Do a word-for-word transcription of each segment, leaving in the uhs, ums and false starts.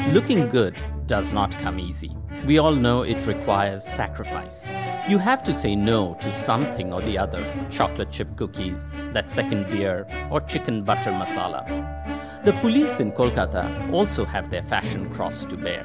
Looking good does not come easy. We all know it requires sacrifice. You have to say no to something or the other, chocolate chip cookies, that second beer, or chicken butter masala. The police in Kolkata also have their fashion cross to bear.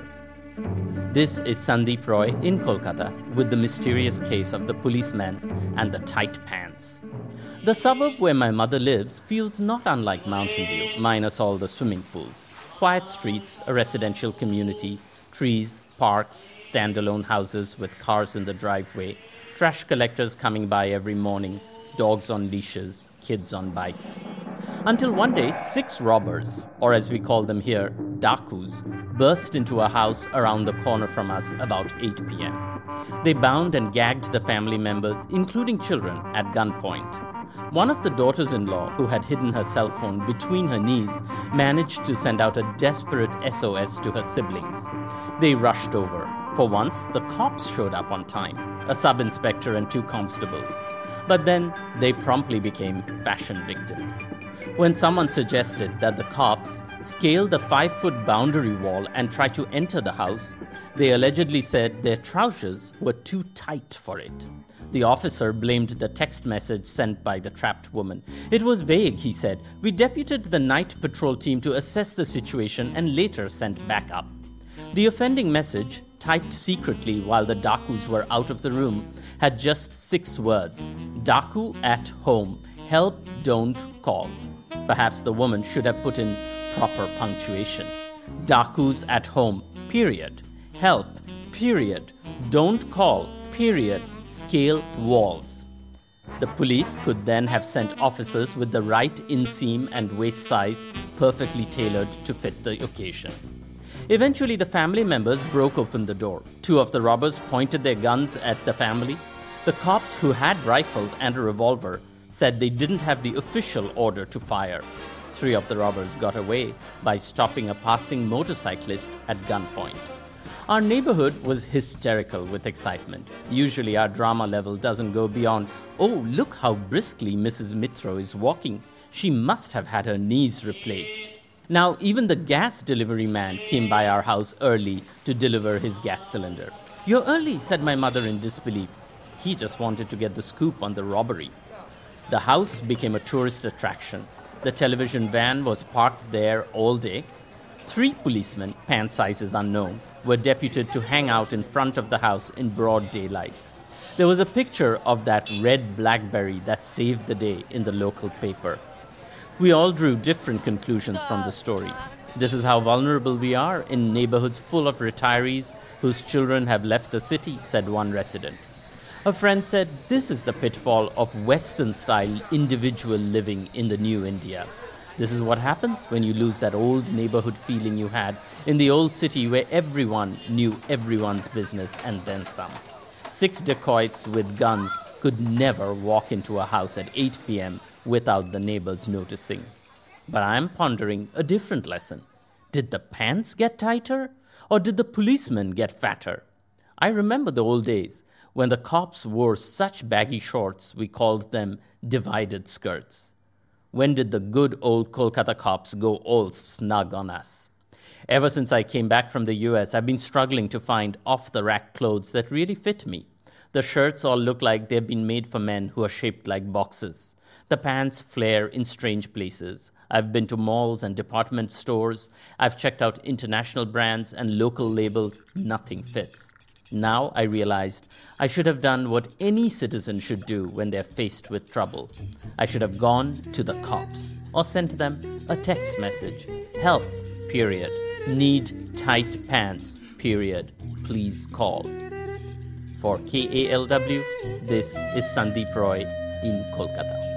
This is Sandeep Roy in Kolkata with the mysterious case of the policeman and the tight pants. The suburb where my mother lives feels not unlike Mountain View, minus all the swimming pools. Quiet streets, a residential community, trees, parks, standalone houses with cars in the driveway, trash collectors coming by every morning, dogs on leashes, kids on bikes. Until one day, six robbers, or as we call them here, dakus, burst into a house around the corner from us about eight p.m. They bound and gagged the family members, including children, at gunpoint. One of the daughters-in-law, who had hidden her cell phone between her knees, managed to send out a desperate S O S to her siblings. They rushed over. For once, the cops showed up on time, a sub-inspector and two constables. But then, they promptly became fashion victims. When someone suggested that the cops scale the five-foot boundary wall and try to enter the house, they allegedly said their trousers were too tight for it. The officer blamed the text message sent by the trapped woman. It was vague, he said. We deputed the night patrol team to assess the situation and later sent backup. The offending message, typed secretly while the Dakus were out of the room, had just six words. Daku at home. Help, don't call. Perhaps the woman should have put in proper punctuation. Dakus at home, period. Help, period. Don't call, period. Scale walls. The police could then have sent officers with the right inseam and waist size perfectly tailored to fit the occasion. Eventually, the family members broke open the door. Two of the robbers pointed their guns at the family. The cops, who had rifles and a revolver, said they didn't have the official order to fire. Three of the robbers got away by stopping a passing motorcyclist at gunpoint. Our neighborhood was hysterical with excitement. Usually our drama level doesn't go beyond, oh, look how briskly Missus Mitro is walking. She must have had her knees replaced. Now, even the gas delivery man came by our house early to deliver his gas cylinder. You're early, said my mother in disbelief. He just wanted to get the scoop on the robbery. The house became a tourist attraction. The television van was parked there all day. Three policemen, pant sizes unknown, were deputed to hang out in front of the house in broad daylight. There was a picture of that red BlackBerry that saved the day in the local paper. We all drew different conclusions from the story. This is how vulnerable we are in neighborhoods full of retirees whose children have left the city, said one resident. A friend said this is the pitfall of Western-style individual living in the new India. This is what happens when you lose that old neighborhood feeling you had in the old city where everyone knew everyone's business and then some. Six dacoits with guns could never walk into a house at eight p.m. without the neighbors noticing. But I'm pondering a different lesson. Did the pants get tighter, or did the policemen get fatter? I remember the old days when the cops wore such baggy shorts we called them divided skirts. When did the good old Kolkata cops go all snug on us? Ever since I came back from the U S, I've been struggling to find off-the-rack clothes that really fit me. The shirts all look like they've been made for men who are shaped like boxes. The pants flare in strange places. I've been to malls and department stores. I've checked out international brands and local labels. Nothing fits. Now I realized I should have done what any citizen should do when they're faced with trouble. I should have gone to the cops or sent them a text message. Help, period. Need tight pants, period. Please call. For K A L W, this is Sandeep Roy in Kolkata.